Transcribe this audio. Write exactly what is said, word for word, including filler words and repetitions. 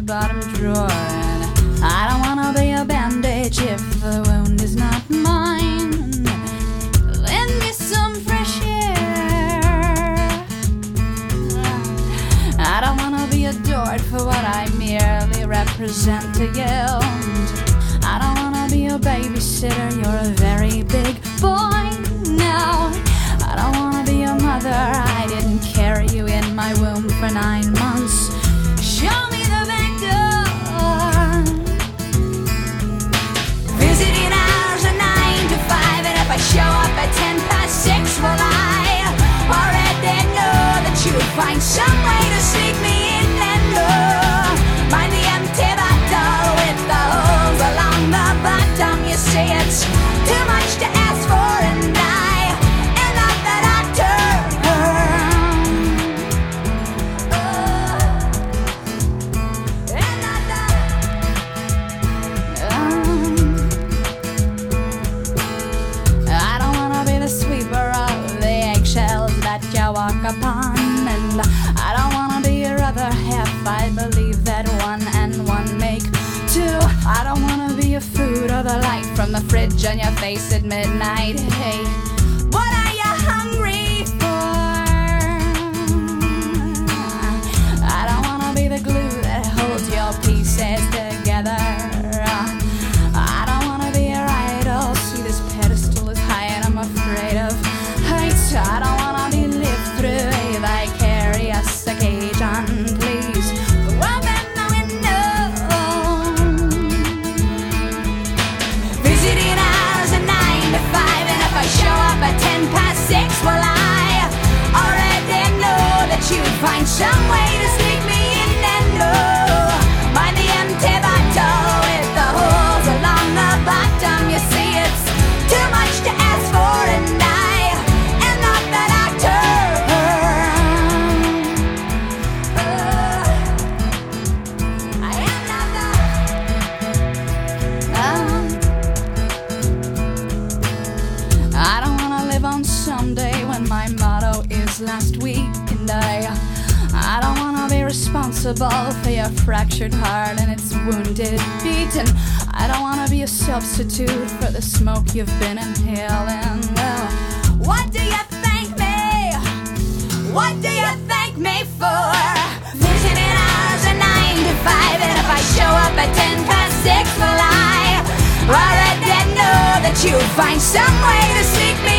bottom drawer. And I don't wanna be a bandage if the wound is not mine. Lend me some fresh air. I don't wanna be adored for what I merely represent to you. I don't wanna be a babysitter, you're a very big boy now. I don't wanna be a mother, I didn't carry you in my womb for nine months. Show me the back door. Visiting hours are nine to five, and if I show up at ten past six, well, I already know that you'll find some way to sneak me in and oh, mind the empty bottle with the holes along the bottom. You say it's too much to ask for, and I am not the doctor. Oh, am not the, um, I don't wanna be the sweeper of the eggshells that you walk upon, and I don't wanna be your other half. I believe that one and one make two. I don't wanna be your food or the light from the fridge on your face at midnight. Hey, what are you hungry for? I don't wanna be the glue that holds your pieces together. I don't wanna be your idol. See, this pedestal is high and I'm afraid of heights. I don't wanna be lived through a vicarious occasion. Please open the window. Visiting hours are nine to five, and if I show up at ten past six, well, I already know that you'd find some way to sneak me in and oh, mind the empty bottle with the holes along the bottom. You see, it's too much to ask for, and I am not the doctor. Oh, I am not the, um, I don't wanna live on someday when my motto is last week, and I I don't wanna be responsible for your fractured heart and its wounded feet, and I don't wanna be a substitute for the smoke you've been inhaling. Well, what do you thank me? What do you thank me for? Visiting hours are nine to five, and if I show up at ten past six, well, I already know that you'll find some way to sneak me